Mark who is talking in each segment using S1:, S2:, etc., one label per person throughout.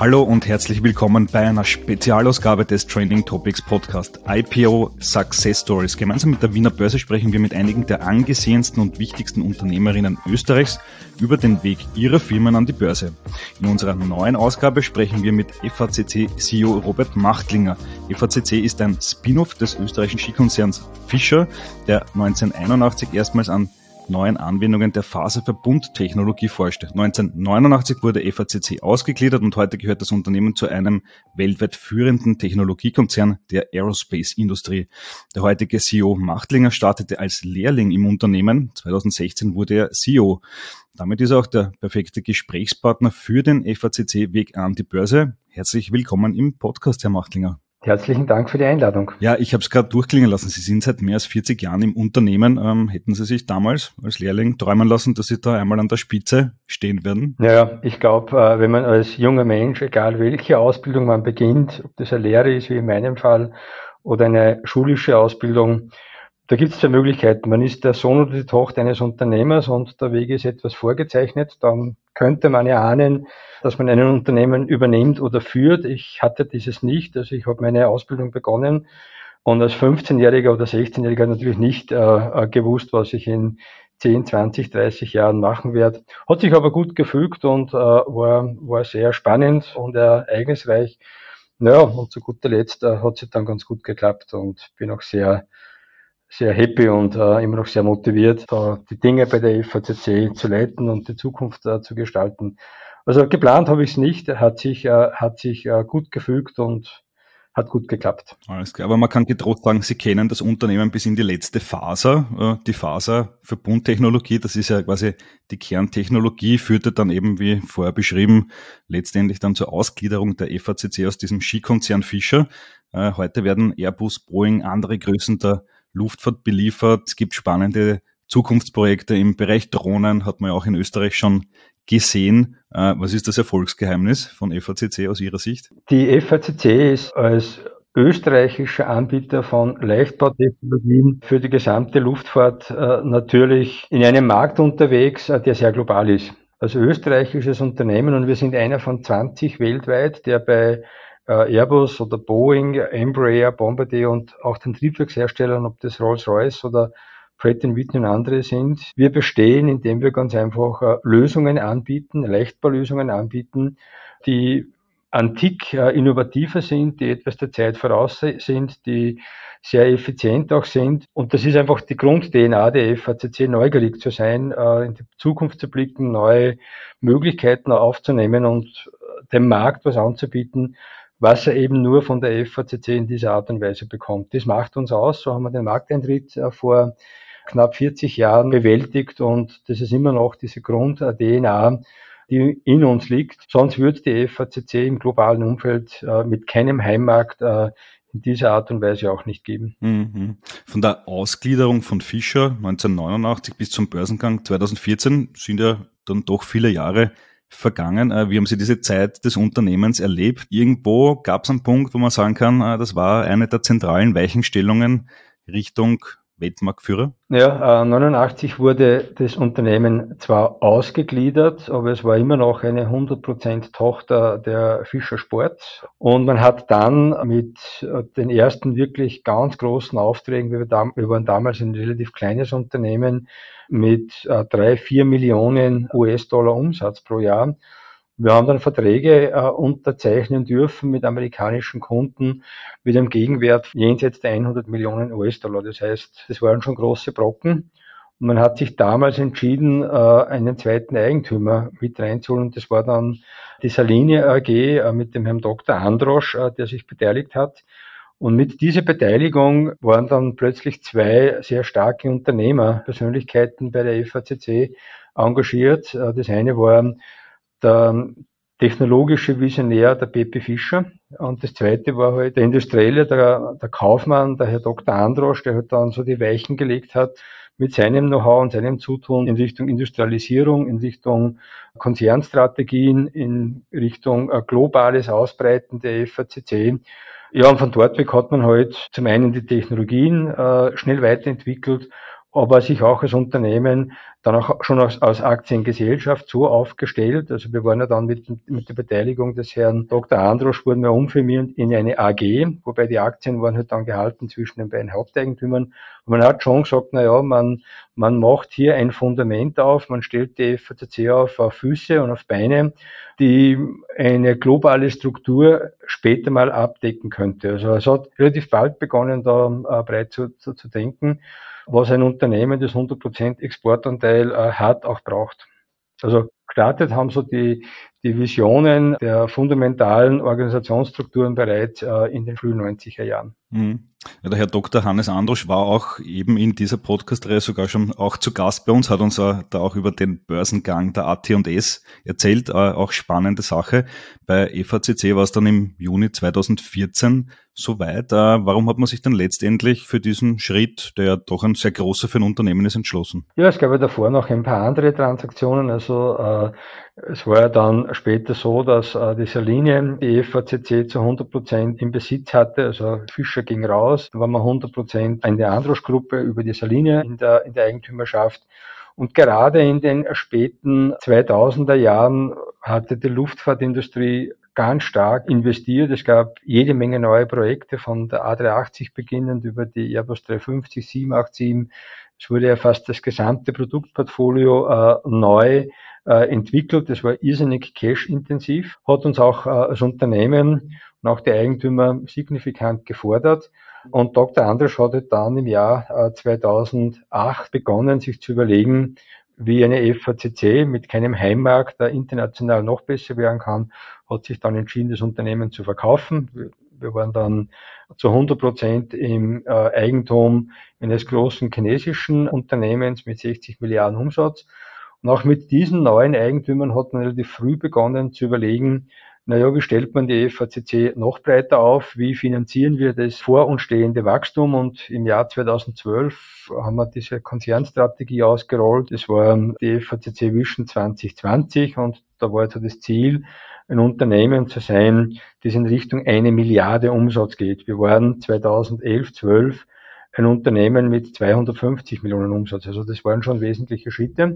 S1: Hallo und herzlich willkommen bei einer Spezialausgabe des Trending Topics Podcast IPO Success Stories. Gemeinsam mit der Wiener Börse sprechen wir mit einigen der angesehensten und wichtigsten Unternehmerinnen Österreichs über den Weg ihrer Firmen an die Börse. In unserer neuen Ausgabe sprechen wir mit FACC-CEO Robert Machtlinger. FACC ist ein Spin-off des österreichischen Skikonzerns Fischer, der 1981 erstmals an neuen Anwendungen der Faserverbundtechnologie forschte. 1989 wurde FACC ausgegliedert und heute gehört das Unternehmen zu einem weltweit führenden Technologiekonzern der Aerospace-Industrie. Der heutige CEO Machtlinger startete als Lehrling im Unternehmen. 2016 wurde er CEO. Damit ist er auch der perfekte Gesprächspartner für den FACC-Weg an die Börse. Herzlich willkommen im Podcast, Herr Machtlinger.
S2: Herzlichen Dank für die Einladung.
S1: Ja, ich habe es gerade durchklingen lassen. Sie sind seit mehr als 40 Jahren im Unternehmen. Hätten Sie sich damals als Lehrling träumen lassen, dass Sie da einmal an der Spitze stehen werden?
S2: Ja, ich glaube, wenn man als junger Mensch, egal welche Ausbildung man beginnt, ob das eine Lehre ist, wie in meinem Fall, oder eine schulische Ausbildung, da gibt es zwei Möglichkeiten. Man ist der Sohn oder die Tochter eines Unternehmers und der Weg ist etwas vorgezeichnet. Dann könnte man ja ahnen, dass man ein Unternehmen übernimmt oder führt. Ich hatte dieses nicht. Also ich habe meine Ausbildung begonnen und als 15-Jähriger oder 16-Jähriger natürlich nicht gewusst, was ich in 10, 20, 30 Jahren machen werde. Hat sich aber gut gefügt und war sehr spannend und ereignisreich. Naja, und zu guter Letzt hat es dann ganz gut geklappt und bin auch sehr happy und immer noch sehr motiviert, da die Dinge bei der FACC zu leiten und die Zukunft zu gestalten. Also geplant habe ich es nicht, hat sich gut gefügt und hat gut geklappt.
S1: Alles klar, aber man kann getrost sagen, Sie kennen das Unternehmen bis in die letzte Faser. Die Faserverbundtechnologie, das ist ja quasi die Kerntechnologie, führte dann eben, wie vorher beschrieben, letztendlich dann zur Ausgliederung der FACC aus diesem Skikonzern Fischer. Heute werden Airbus, Boeing, andere Größen der Luftfahrt beliefert. Es gibt spannende Zukunftsprojekte im Bereich Drohnen, hat man ja auch in Österreich schon gesehen. Was ist das Erfolgsgeheimnis von FACC aus Ihrer Sicht?
S2: Die FACC ist als österreichischer Anbieter von Leichtbautechnologien für die gesamte Luftfahrt natürlich in einem Markt unterwegs, der sehr global ist. Als österreichisches Unternehmen, und wir sind einer von 20 weltweit, der bei Airbus oder Boeing, Embraer, Bombardier und auch den Triebwerksherstellern, ob das Rolls-Royce oder Pratt & Whitney und andere sind. Wir bestehen, indem wir ganz einfach Lösungen anbieten, Leichtbaulösungen anbieten, die antik innovativer sind, die etwas der Zeit voraus sind, die sehr effizient auch sind. Und das ist einfach die Grund-DNA der FACC, neugierig zu sein, in die Zukunft zu blicken, neue Möglichkeiten aufzunehmen und dem Markt was anzubieten, was er eben nur von der FACC in dieser Art und Weise bekommt. Das macht uns aus. So haben wir den Markteintritt vor knapp 40 Jahren bewältigt und das ist immer noch diese Grund-DNA, die in uns liegt. Sonst würde die FACC im globalen Umfeld mit keinem Heimmarkt in dieser Art und Weise auch nicht geben.
S1: Mhm. Von der Ausgliederung von Fischer 1989 bis zum Börsengang 2014 sind ja dann doch viele Jahre vergangen. Wie haben Sie diese Zeit des Unternehmens erlebt? Irgendwo gab es einen Punkt, wo man sagen kann, das war eine der zentralen Weichenstellungen Richtung Weltmarktführer?
S2: Ja, 89 wurde das Unternehmen zwar ausgegliedert, aber es war immer noch eine 100% Tochter der Fischer Sport. Und man hat dann mit den ersten wirklich ganz großen Aufträgen, wir waren damals ein relativ kleines Unternehmen mit 3-4 Millionen US-Dollar Umsatz pro Jahr. Wir haben dann Verträge unterzeichnen dürfen mit amerikanischen Kunden mit einem Gegenwert jenseits der 100 Millionen US-Dollar. Das heißt, das waren schon große Brocken. Und man hat sich damals entschieden, einen zweiten Eigentümer mit reinzuholen. Und das war dann die Salini AG mit dem Herrn Dr. Androsch, der sich beteiligt hat. Und mit dieser Beteiligung waren dann plötzlich zwei sehr starke Unternehmerpersönlichkeiten bei der FACC engagiert. Das eine war der technologische Visionär, der Pepe Fischer. Und das zweite war halt der Industrielle, der Kaufmann, der Herr Dr. Androsch, der halt dann so die Weichen gelegt hat mit seinem Know-how und seinem Zutun in Richtung Industrialisierung, in Richtung Konzernstrategien, in Richtung globales Ausbreiten der FACC. Ja, und von dort weg hat man halt zum einen die Technologien schnell weiterentwickelt aber sich auch als Unternehmen dann auch schon als Aktiengesellschaft so aufgestellt. Also wir waren ja dann mit der Beteiligung des Herrn Dr. Androsch wurden wir umfirmiert in eine AG, wobei die Aktien waren halt dann gehalten zwischen den beiden Haupteigentümern. Und man hat schon gesagt, na ja, man macht hier ein Fundament auf, man stellt die FACC auf Füße und auf Beine, die eine globale Struktur später mal abdecken könnte. Also es hat relativ bald begonnen, da breit zu denken, was ein Unternehmen, das 100% Exportanteil hat, auch braucht. Also gestartet haben so die Visionen der fundamentalen Organisationsstrukturen bereits in den frühen 90er Jahren.
S1: Ja, der Herr Dr. Hannes Androsch war auch eben in dieser Podcast-Reihe sogar schon auch zu Gast bei uns, hat uns da auch über den Börsengang der AT&S erzählt, auch spannende Sache. Bei FACC war es dann im Juni 2014 soweit. Warum hat man sich dann letztendlich für diesen Schritt, der doch ein sehr großer für ein Unternehmen ist, entschlossen?
S2: Ja, es gab ja davor noch ein paar andere Transaktionen. Also es war ja dann später so, dass die Saline die FACC zu 100% im Besitz hatte. Also Fischer ging raus, dann waren wir 100% in der Androsch-Gruppe über die Saline in der Eigentümerschaft. Und gerade in den späten 2000er Jahren hatte die Luftfahrtindustrie ganz stark investiert. Es gab jede Menge neue Projekte von der A380 beginnend über die Airbus 350, 787. Es wurde ja fast das gesamte Produktportfolio neu entwickelt. Das war irrsinnig cash-intensiv, hat uns auch als Unternehmen und auch die Eigentümer signifikant gefordert. Und Dr. Androsch hatte dann im Jahr 2008 begonnen, sich zu überlegen, wie eine FACC mit keinem Heimmarkt international noch besser werden kann, hat sich dann entschieden, das Unternehmen zu verkaufen. Wir waren dann zu 100% im Eigentum eines großen chinesischen Unternehmens mit 60 Milliarden Umsatz. Und auch mit diesen neuen Eigentümern hat man relativ früh begonnen zu überlegen, naja, wie stellt man die FACC noch breiter auf? Wie finanzieren wir das vor uns stehende Wachstum? Und im Jahr 2012 haben wir diese Konzernstrategie ausgerollt. Das war die FACC Vision 2020 und da war also das Ziel, ein Unternehmen zu sein, das in Richtung 1 Milliarde Umsatz geht. Wir waren 2011, 12 ein Unternehmen mit 250 Millionen Umsatz. Also das waren schon wesentliche Schritte.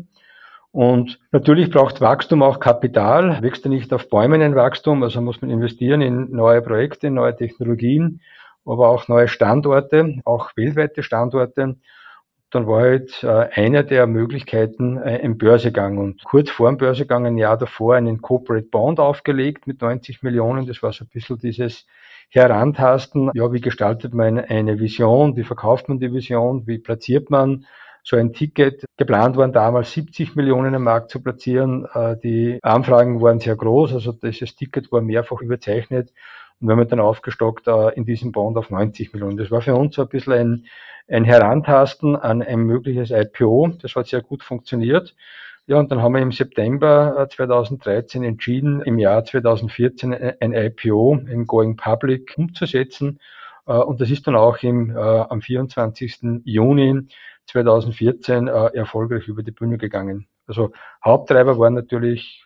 S2: Und natürlich braucht Wachstum auch Kapital, wächst ja nicht auf Bäumen ein Wachstum, also muss man investieren in neue Projekte, neue Technologien, aber auch neue Standorte, auch weltweite Standorte. Dann war halt eine der Möglichkeiten ein Börsegang und kurz vor dem Börsegang, ein Jahr davor, einen Corporate Bond aufgelegt mit 90 Millionen. Das war so ein bisschen dieses Herantasten. Ja, wie gestaltet man eine Vision? Wie verkauft man die Vision? Wie platziert man so ein Ticket? Geplant waren damals 70 Millionen am Markt zu platzieren. Die Anfragen waren sehr groß, also dieses Ticket war mehrfach überzeichnet. Und wir haben dann aufgestockt in diesem Bond auf 90 Millionen. Das war für uns so ein bisschen ein Herantasten an ein mögliches IPO. Das hat sehr gut funktioniert. Ja, und dann haben wir im September 2013 entschieden, im Jahr 2014 ein IPO, ein Going Public, umzusetzen. Und das ist dann auch am 24. Juni 2014 erfolgreich über die Bühne gegangen. Also Haupttreiber waren natürlich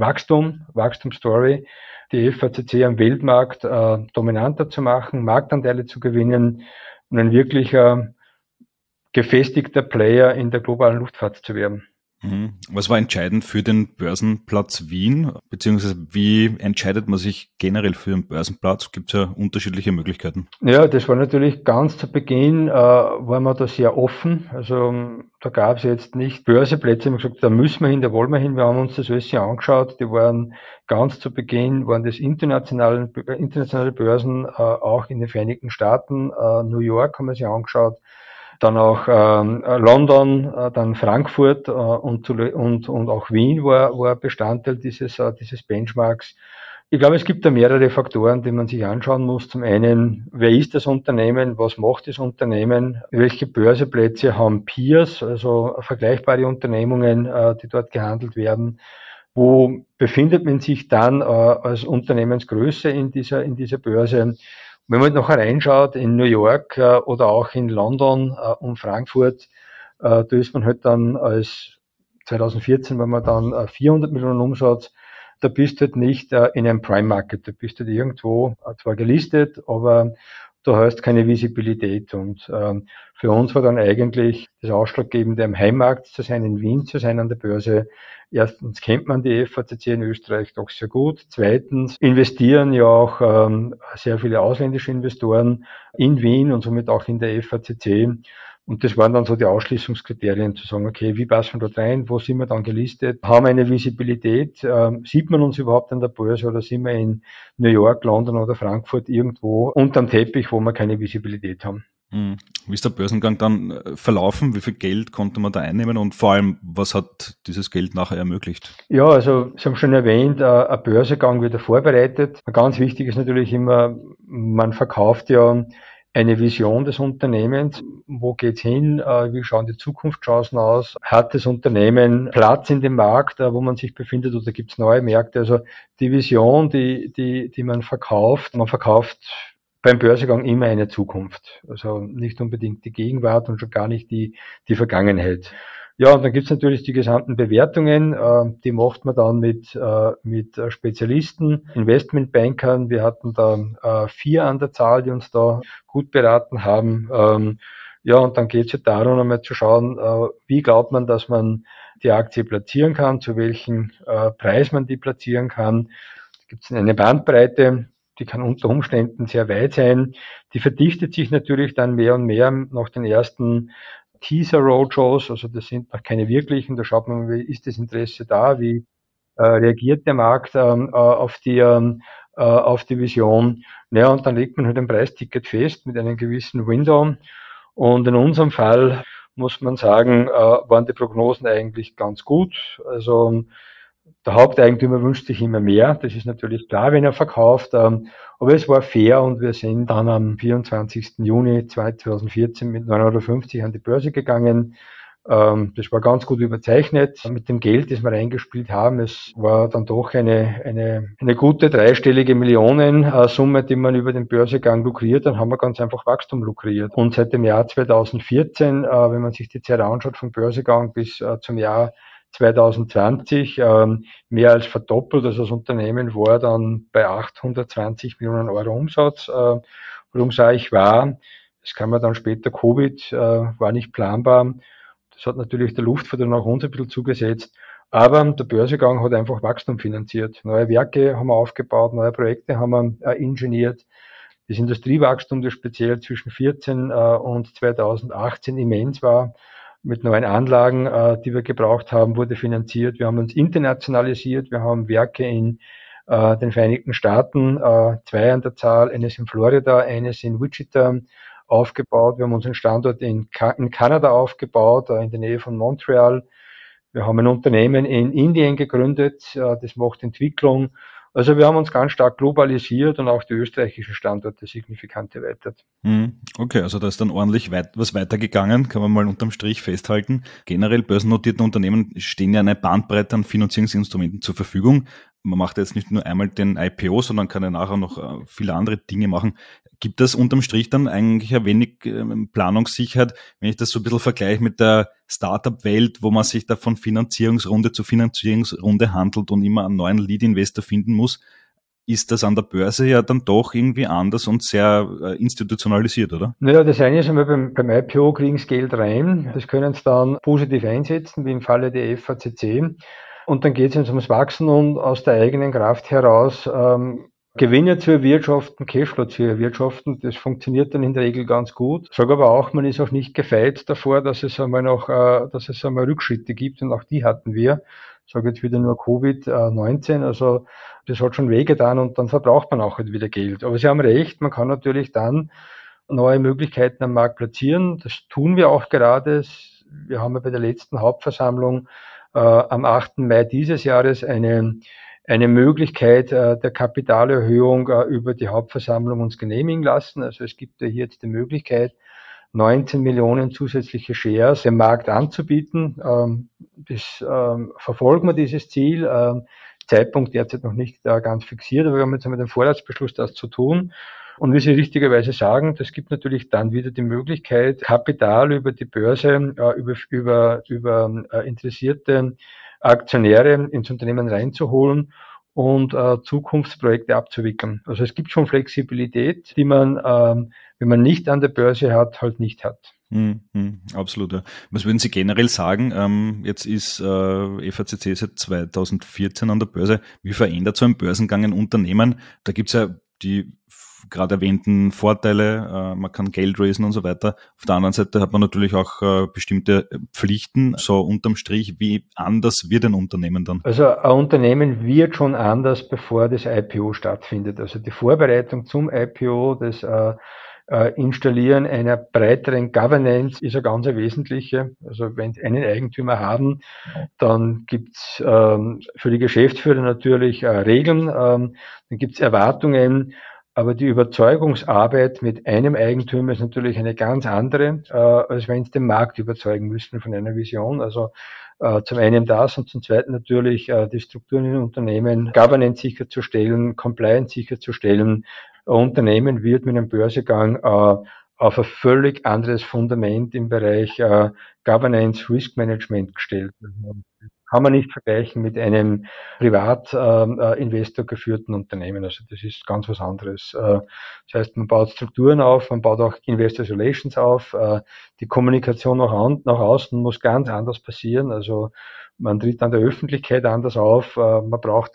S2: Wachstumsstory, die FACC am Weltmarkt dominanter zu machen, Marktanteile zu gewinnen und ein wirklicher gefestigter Player in der globalen Luftfahrt zu werden.
S1: Was war entscheidend für den Börsenplatz Wien? Beziehungsweise wie entscheidet man sich generell für einen Börsenplatz? Gibt es ja unterschiedliche Möglichkeiten.
S2: Ja, das war natürlich ganz zu Beginn, waren wir da sehr offen. Also da gab es jetzt nicht Börseplätze. Wir haben gesagt, da müssen wir hin, da wollen wir hin. Wir haben uns das alles hier angeschaut. Die waren ganz zu Beginn, waren das internationale Börsen, auch in den Vereinigten Staaten. New York haben wir sich angeschaut. Dann auch London, dann Frankfurt und auch Wien war Bestandteil dieses Benchmarks. Ich glaube, es gibt da mehrere Faktoren, die man sich anschauen muss. Zum einen, wer ist das Unternehmen? Was macht das Unternehmen? Welche Börseplätze haben Peers, also vergleichbare Unternehmungen, die dort gehandelt werden? Wo befindet man sich dann als Unternehmensgröße in dieser Börse? Wenn man nachher reinschaut in New York oder auch in London und Frankfurt, da ist man halt dann als 2014, wenn man dann 400 Millionen Umsatz, da bist du halt nicht in einem Prime Market, da bist du halt irgendwo zwar gelistet, aber du hast keine Visibilität. Und für uns war dann eigentlich das Ausschlaggebende, am Heimmarkt zu sein, in Wien zu sein, an der Börse. Erstens kennt man die FACC in Österreich doch sehr gut. Zweitens investieren ja auch sehr viele ausländische Investoren in Wien und somit auch in der FACC. Und das waren dann so die Ausschließungskriterien, zu sagen, okay, wie passen wir dort rein, wo sind wir dann gelistet, haben wir eine Visibilität, sieht man uns überhaupt an der Börse oder sind wir in New York, London oder Frankfurt irgendwo unterm Teppich, wo wir keine Visibilität haben.
S1: Wie ist der Börsengang dann verlaufen? Wie viel Geld konnte man da einnehmen und vor allem, was hat dieses Geld nachher ermöglicht?
S2: Ja, also Sie haben schon erwähnt, ein Börsegang wird vorbereitet. Ganz wichtig ist natürlich immer, man verkauft ja eine Vision des Unternehmens. Wo geht's hin? Wie schauen die Zukunftschancen aus? Hat das Unternehmen Platz in dem Markt, wo man sich befindet, oder gibt's neue Märkte? Also die Vision, die man verkauft beim Börsegang immer eine Zukunft. Also nicht unbedingt die Gegenwart und schon gar nicht die Vergangenheit. Ja, und dann gibt's natürlich die gesamten Bewertungen, die macht man dann mit Spezialisten, Investmentbankern. Wir hatten da 4 an der Zahl, die uns da gut beraten haben. Ja, und dann geht's ja darum, einmal zu schauen, wie glaubt man, dass man die Aktie platzieren kann, zu welchem Preis man die platzieren kann. Da gibt's eine Bandbreite, die kann unter Umständen sehr weit sein. Die verdichtet sich natürlich dann mehr und mehr nach den ersten Teaser-Roadshows, also das sind noch keine wirklichen, da schaut man, wie ist das Interesse da, wie reagiert der Markt auf die Vision. Ja, und dann legt man halt ein Preisticket fest mit einem gewissen Window. Und in unserem Fall muss man sagen, waren die Prognosen eigentlich ganz gut. Also der Haupteigentümer wünscht sich immer mehr. Das ist natürlich klar, wenn er verkauft. Aber es war fair und wir sind dann am 24. Juni 2014 mit 9,50 € an die Börse gegangen. Das war ganz gut überzeichnet mit dem Geld, das wir reingespielt haben. Es war dann doch eine gute dreistellige Millionensumme, die man über den Börsegang lukriert. Dann haben wir ganz einfach Wachstum lukriert. Und seit dem Jahr 2014, wenn man sich die Zeit anschaut, vom Börsegang bis zum Jahr 2020 mehr als verdoppelt. Also das Unternehmen war dann bei 820 Millionen Euro Umsatz. Warum sage ich war? Das kam ja dann später Covid, war nicht planbar. Das hat natürlich der Luftfahrt auch uns ein bisschen zugesetzt. Aber der Börsegang hat einfach Wachstum finanziert. Neue Werke haben wir aufgebaut, neue Projekte haben wir ingeniert. Das Industriewachstum, das speziell zwischen 14 und 2018 immens war, mit neuen Anlagen, die wir gebraucht haben, wurde finanziert. Wir haben uns internationalisiert. Wir haben Werke in den Vereinigten Staaten, 2 an der Zahl, eines in Florida, eines in Wichita aufgebaut. Wir haben unseren Standort in Kanada aufgebaut, in der Nähe von Montreal. Wir haben ein Unternehmen in Indien gegründet, das macht Entwicklung. Also wir haben uns ganz stark globalisiert und auch die österreichischen Standorte signifikant erweitert.
S1: Okay, also da ist dann ordentlich was weitergegangen, kann man mal unterm Strich festhalten. Generell börsennotierten Unternehmen stehen ja eine Bandbreite an Finanzierungsinstrumenten zur Verfügung. Man macht jetzt nicht nur einmal den IPO, sondern kann ja nachher noch viele andere Dinge machen. Gibt es unterm Strich dann eigentlich ein wenig Planungssicherheit, wenn ich das so ein bisschen vergleiche mit der Startup-Welt, wo man sich da von Finanzierungsrunde zu Finanzierungsrunde handelt und immer einen neuen Lead-Investor finden muss? Ist das an der Börse ja dann doch irgendwie anders und sehr institutionalisiert, oder?
S2: Naja, das eine ist einmal beim IPO kriegen sie Geld rein. Das können sie dann positiv einsetzen, wie im Falle der FACC. Und dann geht es ums Wachsen und aus der eigenen Kraft heraus Gewinne zu erwirtschaften, Cashflow zu erwirtschaften. Das funktioniert dann in der Regel ganz gut. Ich sage aber auch, man ist auch nicht gefeit davor, dass es einmal Rückschritte gibt, und auch die hatten wir. Ich sage jetzt wieder nur Covid-19, also das hat schon wehgetan und dann verbraucht man auch halt wieder Geld. Aber Sie haben recht, man kann natürlich dann neue Möglichkeiten am Markt platzieren. Das tun wir auch gerade. Wir haben ja bei der letzten Hauptversammlung am 8. Mai dieses Jahres eine Möglichkeit der Kapitalerhöhung über die Hauptversammlung uns genehmigen lassen. Also es gibt ja hier jetzt die Möglichkeit, 19 Millionen zusätzliche Shares dem Markt anzubieten. Verfolgen wir dieses Ziel. Zeitpunkt derzeit noch nicht ganz fixiert, aber wir haben jetzt einmal den Vorratsbeschluss, das zu tun. Und wie Sie richtigerweise sagen, das gibt natürlich dann wieder die Möglichkeit, Kapital über die Börse, über interessierte Aktionäre ins Unternehmen reinzuholen. und Zukunftsprojekte abzuwickeln. Also es gibt schon Flexibilität, die man, wenn man nicht an der Börse hat, halt nicht hat.
S1: Absolut. Ja. Was würden Sie generell sagen? Jetzt ist FACC seit 2014 an der Börse. Wie verändert so ein Börsengang ein Unternehmen? Da gibt's ja die gerade erwähnten Vorteile, man kann Geld raisen und so weiter. Auf der anderen Seite hat man natürlich auch bestimmte Pflichten. So unterm Strich, wie anders wird ein Unternehmen dann?
S2: Also ein Unternehmen wird schon anders, bevor das IPO stattfindet. Also die Vorbereitung zum IPO, das Installieren einer breiteren Governance ist eine ganz wesentliche. Also wenn Sie einen Eigentümer haben, dann gibt's für die Geschäftsführer natürlich Regeln, dann gibt's Erwartungen, aber die Überzeugungsarbeit mit einem Eigentümer ist natürlich eine ganz andere, als wenn Sie den Markt überzeugen müssen von einer Vision. Also zum einen das und zum zweiten natürlich die Strukturen in den Unternehmen, Governance sicherzustellen, Compliance sicherzustellen. Ein Unternehmen wird mit einem Börsegang auf ein völlig anderes Fundament im Bereich Governance, Risk Management gestellt. Kann man nicht vergleichen mit einem Privatinvestor geführten Unternehmen. Also das ist ganz was anderes. Das heißt, man baut Strukturen auf, man baut auch Investor Relations auf. Die Kommunikation nach außen muss ganz anders passieren. Also man tritt an der Öffentlichkeit anders auf. Man braucht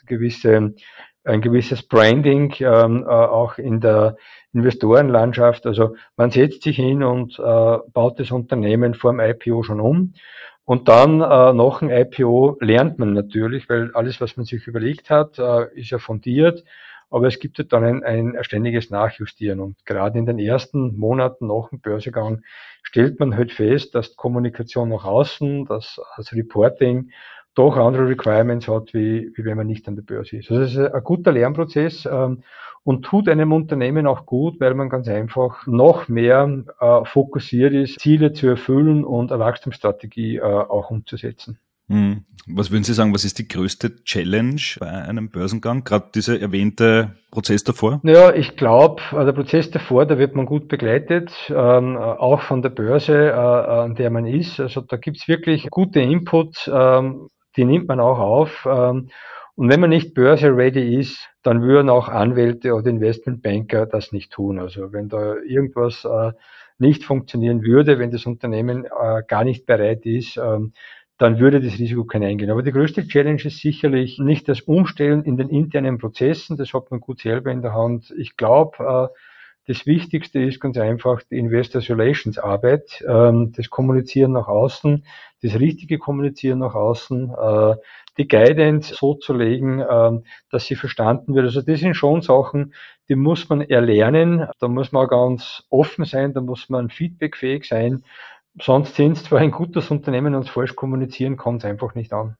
S2: ein gewisses Branding, auch in der Investorenlandschaft. Also man setzt sich hin und baut das Unternehmen vor dem IPO schon um. Und dann nach dem IPO lernt man natürlich, weil alles, was man sich überlegt hat, ist ja fundiert. Aber es gibt ja dann ein ständiges Nachjustieren. Und gerade in den ersten Monaten nach dem Börsegang stellt man halt fest, dass Kommunikation nach außen, dass das Reporting doch andere Requirements hat, wie wenn man nicht an der Börse ist. Also das ist ein guter Lernprozess und tut einem Unternehmen auch gut, weil man ganz einfach noch mehr fokussiert ist, Ziele zu erfüllen und eine Wachstumsstrategie auch umzusetzen.
S1: Was würden Sie sagen, was ist die größte Challenge bei einem Börsengang? Gerade dieser erwähnte Prozess davor?
S2: Ja, ich glaube, der Prozess davor, da wird man gut begleitet, auch von der Börse, an der man ist. Also da gibt's wirklich gute Inputs, die nimmt man auch auf. Und wenn man nicht börse-ready ist, dann würden auch Anwälte oder Investmentbanker das nicht tun. Also wenn da irgendwas nicht funktionieren würde, wenn das Unternehmen gar nicht bereit ist, dann würde das Risiko kein eingehen. Aber die größte Challenge ist sicherlich nicht das Umstellen in den internen Prozessen, das hat man gut selber in der Hand. Ich glaube, das Wichtigste ist ganz einfach die Investor Relations Arbeit, das Kommunizieren nach außen, das richtige Kommunizieren nach außen, die Guidance so zu legen, dass sie verstanden wird. Also das sind schon Sachen, die muss man erlernen. Da muss man auch ganz offen sein, da muss man feedbackfähig sein. Sonst sind es zwar ein gutes Unternehmen und falsch kommunizieren kann es einfach nicht an.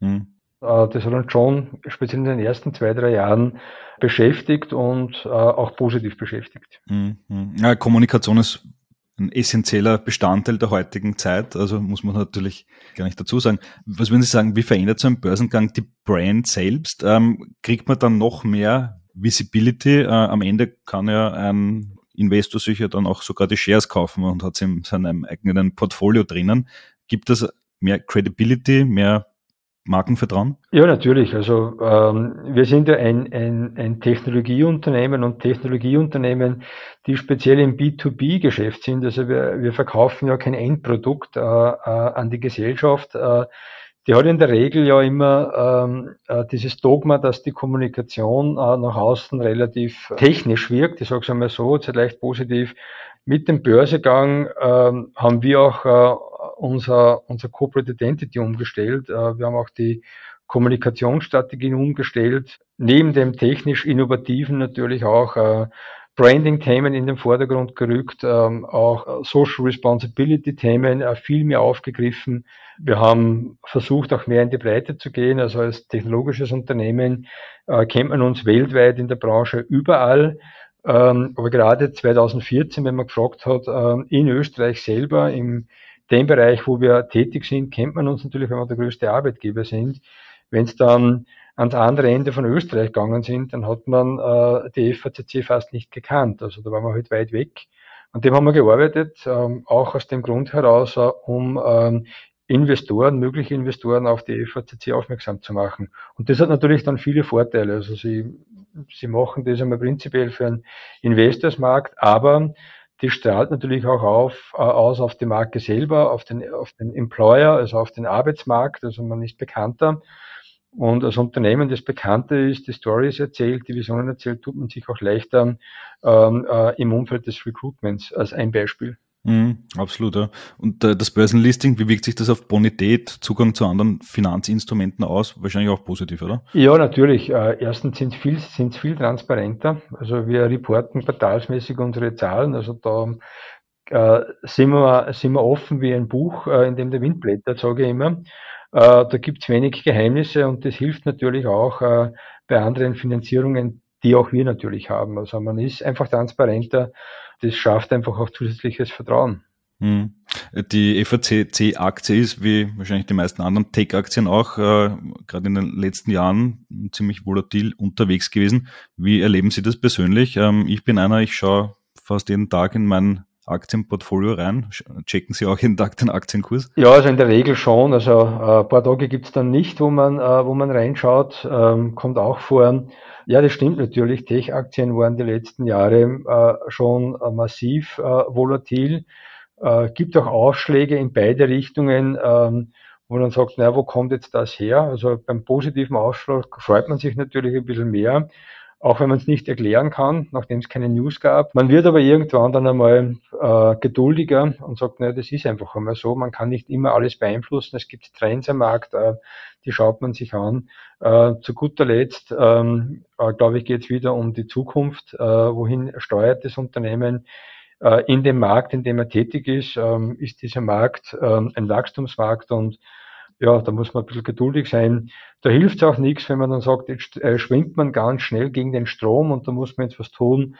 S2: Das hat uns schon, speziell in den ersten 2-3 Jahren, beschäftigt und auch positiv beschäftigt.
S1: Ja, Kommunikation ist ein essentieller Bestandteil der heutigen Zeit, also muss man natürlich gar nicht dazu sagen. Was würden Sie sagen, wie verändert so ein Börsengang die Brand selbst? Kriegt man dann noch mehr Visibility? Am Ende kann ja ein Investor sich ja dann auch sogar die Shares kaufen und hat sie in seinem eigenen Portfolio drinnen. Gibt es mehr Credibility, mehr Markenvertrauen?
S2: Ja, natürlich. Also wir sind ja ein Technologieunternehmen und Technologieunternehmen, die speziell im B2B-Geschäft sind. Also wir verkaufen ja kein Endprodukt an die Gesellschaft. Die hat in der Regel ja immer dieses Dogma, dass die Kommunikation nach außen relativ technisch wirkt. Ich sage es einmal so, jetzt leicht positiv. Mit dem Börsegang haben wir auch unser Corporate Identity umgestellt. Wir haben auch die Kommunikationsstrategien umgestellt. Neben dem technisch Innovativen natürlich auch Branding-Themen in den Vordergrund gerückt, auch Social Responsibility-Themen viel mehr aufgegriffen. Wir haben versucht, auch mehr in die Breite zu gehen. Also als technologisches Unternehmen kennt man uns weltweit in der Branche überall. Aber gerade 2014, wenn man gefragt hat, in Österreich selber, in dem Bereich, wo wir tätig sind, kennt man uns natürlich, weil wir der größte Arbeitgeber sind. Wenn es dann ans andere Ende von Österreich gegangen sind, dann hat man die FACC fast nicht gekannt. Also da waren wir halt weit weg. An dem haben wir gearbeitet, auch aus dem Grund heraus, um mögliche Investoren auf die FACC aufmerksam zu machen. Und das hat natürlich dann viele Vorteile. Also sie machen das einmal prinzipiell für einen Investorsmarkt, aber das strahlt natürlich auch aus auf die Marke selber, auf den Employer, also auf den Arbeitsmarkt. Also man ist bekannter. Und als Unternehmen, das bekannter ist, die Stories erzählt, die Visionen erzählt, tut man sich auch leichter im Umfeld des Recruitments, als ein Beispiel.
S1: Absolut, ja. Und das Börsenlisting, wie wirkt sich das auf Bonität, Zugang zu anderen Finanzinstrumenten aus? Wahrscheinlich auch positiv, oder?
S2: Ja, natürlich. Erstens sind es viel transparenter. Also wir reporten quartalsmäßig unsere Zahlen. Also da sind wir offen wie ein Buch, in dem der Wind blättert, sage ich immer. Da gibt es wenig Geheimnisse und das hilft natürlich auch bei anderen Finanzierungen, die auch wir natürlich haben. Also man ist einfach transparenter. Das schafft einfach auch zusätzliches Vertrauen.
S1: Die FACC-Aktie ist, wie wahrscheinlich die meisten anderen Tech-Aktien auch, gerade in den letzten Jahren ziemlich volatil unterwegs gewesen. Wie erleben Sie das persönlich? Ich bin ich schaue fast jeden Tag in mein Aktienportfolio rein. Checken Sie auch jeden Tag den Aktienkurs?
S2: Ja, also in der Regel schon. Also ein paar Tage gibt's dann nicht, wo man reinschaut. Kommt auch vor. Ja, das stimmt natürlich. Tech-Aktien waren die letzten Jahre schon massiv volatil. Gibt auch Ausschläge in beide Richtungen, wo man sagt, naja, wo kommt jetzt das her? Also beim positiven Ausschlag freut man sich natürlich ein bisschen mehr, auch wenn man es nicht erklären kann, nachdem es keine News gab. Man wird aber irgendwann dann einmal geduldiger und sagt, naja, das ist einfach einmal so. Man kann nicht immer alles beeinflussen. Es gibt Trends am Markt, die schaut man sich an. Zu guter Letzt, glaube ich, geht es wieder um die Zukunft. Wohin steuert das Unternehmen? In dem Markt, in dem er tätig ist dieser Markt ein Wachstumsmarkt und ja, da muss man ein bisschen geduldig sein. Da hilft es auch nichts, wenn man dann sagt, jetzt schwingt man ganz schnell gegen den Strom und da muss man jetzt was tun.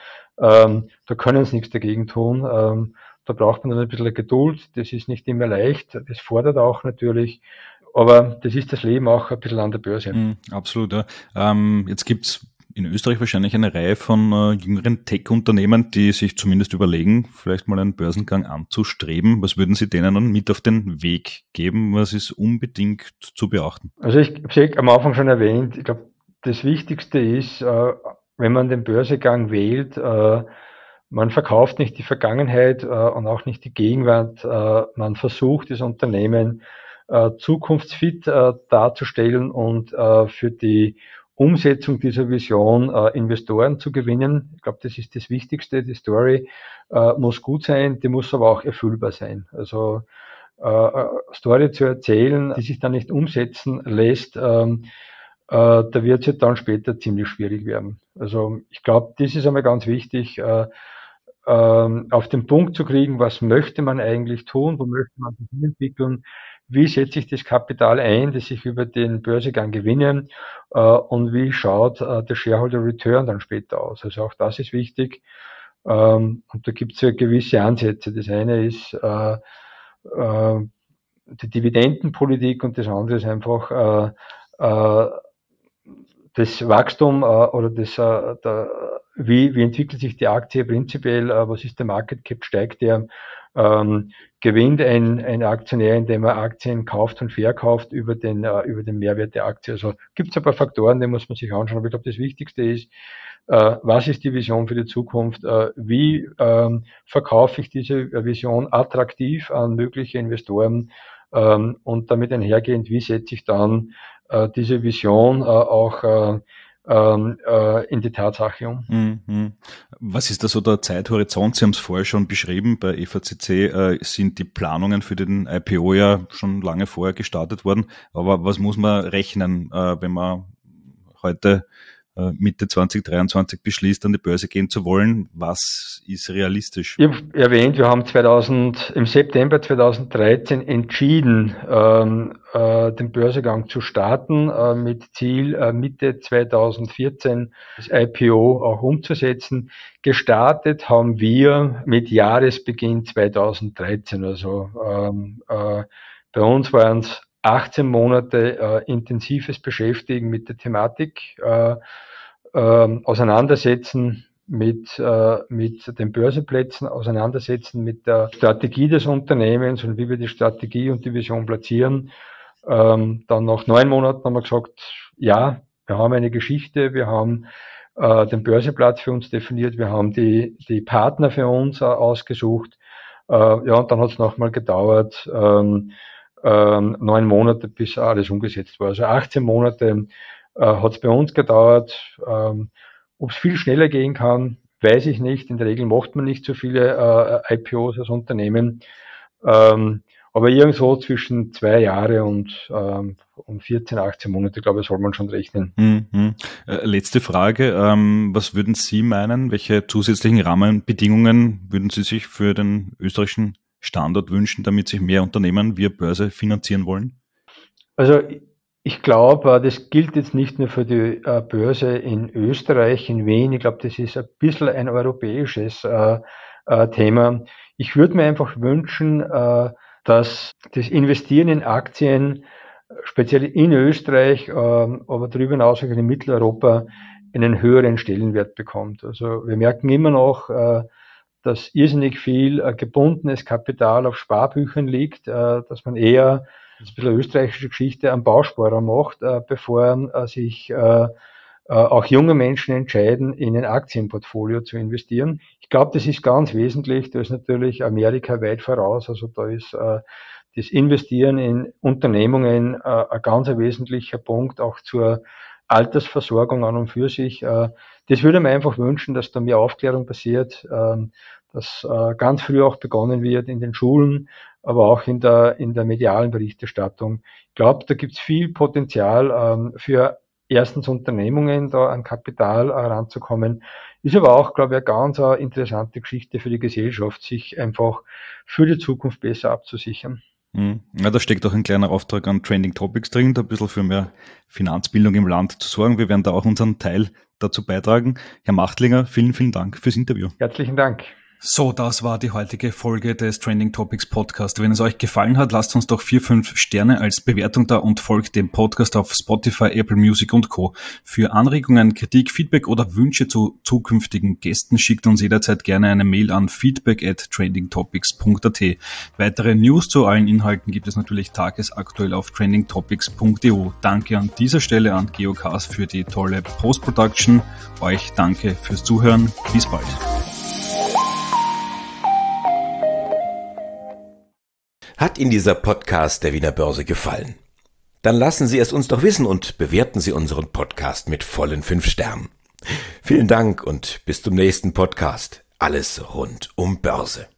S2: Da können sie nichts dagegen tun. Da braucht man dann ein bisschen Geduld. Das ist nicht immer leicht. Das fordert auch natürlich. Aber das ist das Leben auch ein bisschen an der Börse.
S1: Absolut, ja. Jetzt gibt's in Österreich wahrscheinlich eine Reihe von jüngeren Tech-Unternehmen, die sich zumindest überlegen, vielleicht mal einen Börsengang anzustreben. Was würden Sie denen dann mit auf den Weg geben? Was ist unbedingt zu beachten?
S2: Also ich habe es am Anfang schon erwähnt, ich glaube, das Wichtigste ist, wenn man den Börsegang wählt, man verkauft nicht die Vergangenheit und auch nicht die Gegenwart. Man versucht, das Unternehmen zukunftsfit darzustellen und für die Umsetzung dieser Vision Investoren zu gewinnen. Ich glaube, das ist das Wichtigste. Die Story muss gut sein, die muss aber auch erfüllbar sein. Also Story zu erzählen, die sich dann nicht umsetzen lässt, da wird es ja dann später ziemlich schwierig werden. Also ich glaube, das ist einmal ganz wichtig, auf den Punkt zu kriegen, was möchte man eigentlich tun, wo möchte man sich entwickeln, wie setze ich das Kapital ein, das ich über den Börsegang gewinne und wie schaut der Shareholder Return dann später aus. Also auch das ist wichtig und da gibt es ja gewisse Ansätze. Das eine ist die Dividendenpolitik und das andere ist einfach das Wachstum oder wie entwickelt sich die Aktie prinzipiell, was ist der Market Cap, steigt der, gewinnt ein Aktionär, indem er Aktien kauft und verkauft über den Mehrwert der Aktie. Also gibt es ein paar Faktoren, die muss man sich anschauen. Aber ich glaube, das Wichtigste ist, was ist die Vision für die Zukunft? Wie verkaufe ich diese Vision attraktiv an mögliche Investoren? Und damit einhergehend, wie setze ich dann diese Vision auch in die Tatsache um.
S1: Was ist da so der Zeithorizont? Sie haben es vorher schon beschrieben, bei FACC sind die Planungen für den IPO ja schon lange vorher gestartet worden. Aber was muss man rechnen, wenn man heute Mitte 2023 beschließt, an die Börse gehen zu wollen? Was ist realistisch?
S2: Ich habe erwähnt, wir haben im September 2013 entschieden, den Börsegang zu starten, mit Ziel, Mitte 2014 das IPO auch umzusetzen. Gestartet haben wir mit Jahresbeginn 2013. Also bei uns waren es 18 Monate intensives Beschäftigen mit der Thematik, auseinandersetzen mit den Börsenplätzen auseinandersetzen, mit der Strategie des Unternehmens und wie wir die Strategie und die Vision platzieren. Dann nach 9 Monaten haben wir gesagt, ja, wir haben eine Geschichte, wir haben den Börsenplatz für uns definiert, wir haben die Partner für uns ausgesucht. Und dann hat es nochmal gedauert, 9 Monate, bis alles umgesetzt war. Also 18 Monate hat es bei uns gedauert. Ob es viel schneller gehen kann, weiß ich nicht. In der Regel macht man nicht so viele IPOs als Unternehmen. Aber irgendwo zwischen 2 Jahre und 14, 18 Monate, glaube ich, soll man schon rechnen.
S1: Letzte Frage. Was würden Sie meinen? Welche zusätzlichen Rahmenbedingungen würden Sie sich für den österreichischen Standort wünschen, damit sich mehr Unternehmen via Börse finanzieren wollen?
S2: Also ich glaube, das gilt jetzt nicht nur für die Börse in Österreich, in Wien. Ich glaube, das ist ein bisschen ein europäisches Thema. Ich würde mir einfach wünschen, dass das Investieren in Aktien, speziell in Österreich, aber darüber hinaus auch in Mitteleuropa, einen höheren Stellenwert bekommt. Also wir merken immer noch, dass irrsinnig viel gebundenes Kapital auf Sparbüchern liegt, dass man eher, das ist ein bisschen eine österreichische Geschichte, einen Bausparer macht, bevor sich auch junge Menschen entscheiden, in ein Aktienportfolio zu investieren. Ich glaube, das ist ganz wesentlich. Da ist natürlich Amerika weit voraus. Also da ist das Investieren in Unternehmungen ein ganz wesentlicher Punkt, auch zur Altersversorgung an und für sich. Das würde man einfach wünschen, dass da mehr Aufklärung passiert, dass ganz früh auch begonnen wird in den Schulen, aber auch in der medialen Berichterstattung. Ich glaube, da gibt es viel Potenzial für erstens Unternehmungen da an Kapital ranzukommen. Ist aber auch, glaube ich, eine ganz interessante Geschichte für die Gesellschaft, sich einfach für die Zukunft besser abzusichern.
S1: Ja, da steckt auch ein kleiner Auftrag an Trending Topics drin, da ein bisschen für mehr Finanzbildung im Land zu sorgen. Wir werden da auch unseren Teil dazu beitragen. Herr Machtlinger, vielen, vielen Dank fürs Interview.
S2: Herzlichen Dank.
S1: So, das war die heutige Folge des Trending Topics Podcast. Wenn es euch gefallen hat, lasst uns doch 4-5 Sterne als Bewertung da und folgt dem Podcast auf Spotify, Apple Music und Co. Für Anregungen, Kritik, Feedback oder Wünsche zu zukünftigen Gästen schickt uns jederzeit gerne eine Mail an feedback@trendingtopics.at. Weitere News zu allen Inhalten gibt es natürlich tagesaktuell auf trendingtopics.eu. Danke an dieser Stelle an Geocast für die tolle Post-Production. Euch danke fürs Zuhören. Bis bald.
S3: Hat Ihnen dieser Podcast der Wiener Börse gefallen? Dann lassen Sie es uns doch wissen und bewerten Sie unseren Podcast mit vollen 5 Sternen. Vielen Dank und bis zum nächsten Podcast. Alles rund um Börse.